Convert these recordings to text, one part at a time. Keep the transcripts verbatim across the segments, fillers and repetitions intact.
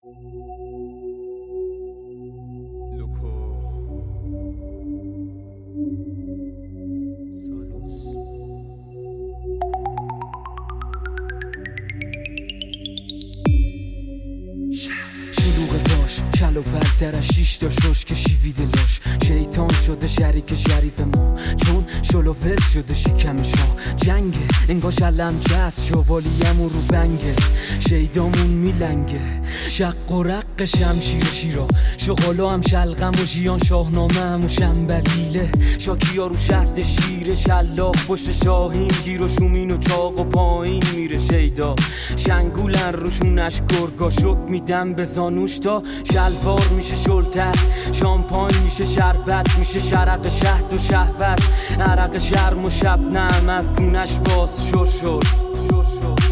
لوکو سالوس شلوغ داش شلو پرترش شیش تا شش که شیویده لاش شیطان شده شریک شریف ما چون شلو ول شده شکم شاه جنگه انگار شلم جست شوالیم رو بنگه شیدامون میلنگه شق و رق شمشیر شیرا شغالا هم شلغم و جیان شاهنامه هم و شنبلیله شاکیا رو شهد شیر شلاق پشت شاهین گیر و شومین و چاق و پایین میره شیدا شنگولن روشونش گرگا شک میدم به زانوش تا شلوار میشه شلتر شامپاین میشه شربت میشه شرق شهد و شهوت عرق شرم و شبنم از گونش باز شر شد شر شد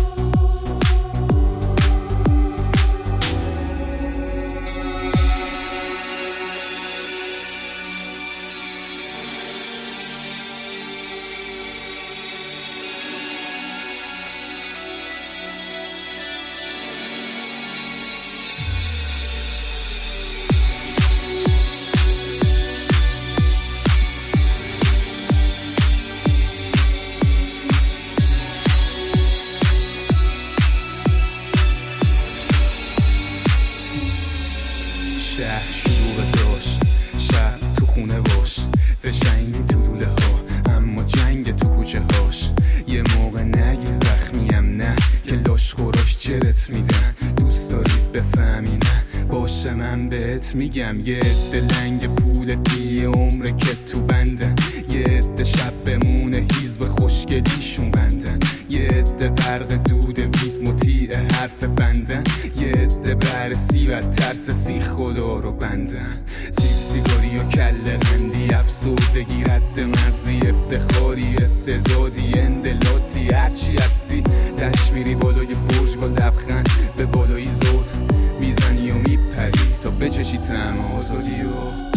شهر شلوغ داشت شهر تو خونه باش فشنگی تو لوله ها اما جنگ تو کوچه هاش یه موقع نگی زخمیم نه که لاش خوراش جرت میدن دوست دارید بفهمی نه باشه من بهت میگم یه عده لنگ پول دیه عمره که تو بندن یه عده شب بمونه حیزب خوشگلیشون بندن یه عده برق دود وید مطیع حرف بندن یه عده برسی و ترس سی خدا رو بندن زیر سیگاری و کله بندی افسردگی رد مرزی افتخاری استعدادی اندلاتی هرچی هستی تشمیری بالای برج با لبخند به بالایی زور میزنی و میپری تا بچشی طعم آزادی و